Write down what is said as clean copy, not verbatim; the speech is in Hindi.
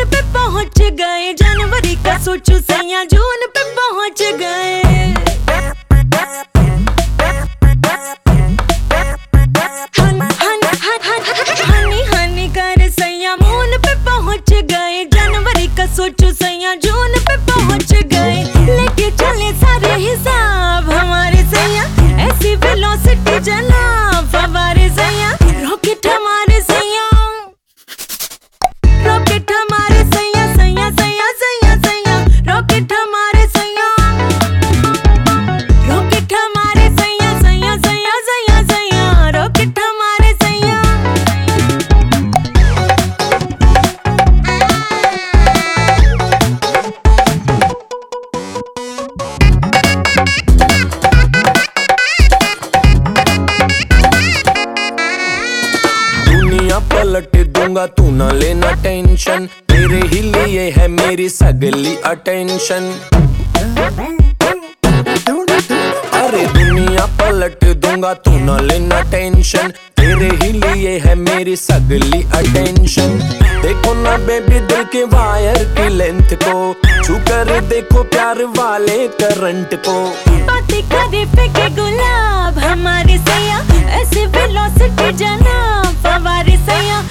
जून पे पहुंच गए, जनवरी का सोचो सैया जून पे पहुंच गए। हनी हनी कर सैया मून पे पहुंच गए, जनवरी का सोचो सैया जून पे पहुंच गए। लेके चले सारे हिसाब हमारे सैया, ऐसी वेलोसिटी जनाब हमारे सैया। रॉकेट हमारे सैया, रॉकेट हमारे सैया, सैया सैया सैया सैया। रॉकेट हमारे सैया, रॉकेट हमारे सैया, सैया सैया सैया सैया। रॉकेट हमारे सैया। दुनिया पलट दूंगा तू ना लेना टेंशन, तेरे ही लिए है मेरी सगली अटेंशन। अरे दुनिया पलट दूंगा तू ना लेना टेंशन, तेरे ही लिए है मेरी सगली अटेंशन। देखो ना बेबी दिल के वायर की लेंथ को, छू कर देखो प्यार वाले करंट को। बातें करे फेंके गुलाब हमारे सैया, ऐसे वेलोसिटी जनाब हमारे सैया।